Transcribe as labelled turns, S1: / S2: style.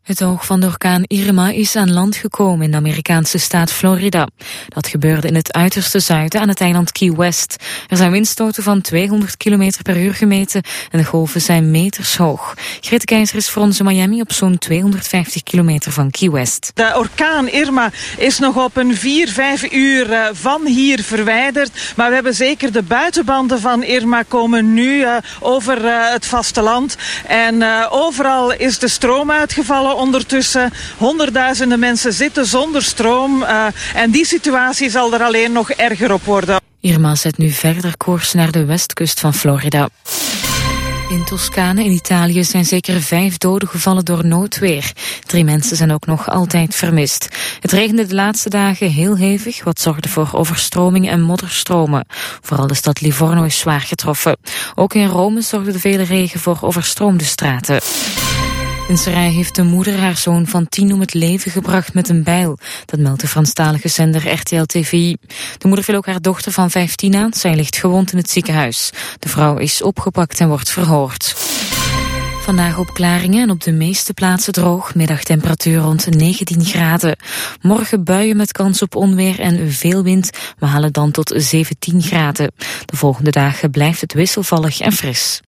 S1: Het oog van de orkaan Irma is aan land gekomen in de Amerikaanse staat Florida. Dat gebeurde in het uiterste zuiden aan het eiland Key West. Er zijn windstoten van 200 km per uur gemeten en de golven zijn meters hoog. Grete Keizer is voor ons in Miami op zo'n 250 kilometer van Key West.
S2: De orkaan Irma is nog op een 4-5 uur van hier verwijderd. Maar we hebben zeker de buitenbanden van Irma komen nu over het vasteland. En overal is de stroom uitgevallen. Ondertussen honderdduizenden mensen zitten zonder stroom en die situatie zal er alleen nog erger op worden.
S1: Irma zet nu verder koers naar de westkust van Florida. In Toscane in Italië zijn zeker 5 doden gevallen door noodweer. 3 mensen zijn ook nog altijd vermist. Het regende de laatste dagen heel hevig, wat zorgde voor overstroming en modderstromen. Vooral de stad Livorno is zwaar getroffen. Ook in Rome zorgde de vele regen voor overstroomde straten. In Seraing heeft de moeder haar zoon van 10 om het leven gebracht met een bijl. Dat meldt de Franstalige zender RTL TV. De moeder viel ook haar dochter van 15 aan. Zij ligt gewond in het ziekenhuis. De vrouw is opgepakt en wordt verhoord. Vandaag opklaringen en op de meeste plaatsen droog. Middagtemperatuur rond 19 graden. Morgen buien met kans op onweer en veel wind. We halen dan tot 17 graden. De volgende dagen blijft het wisselvallig en fris.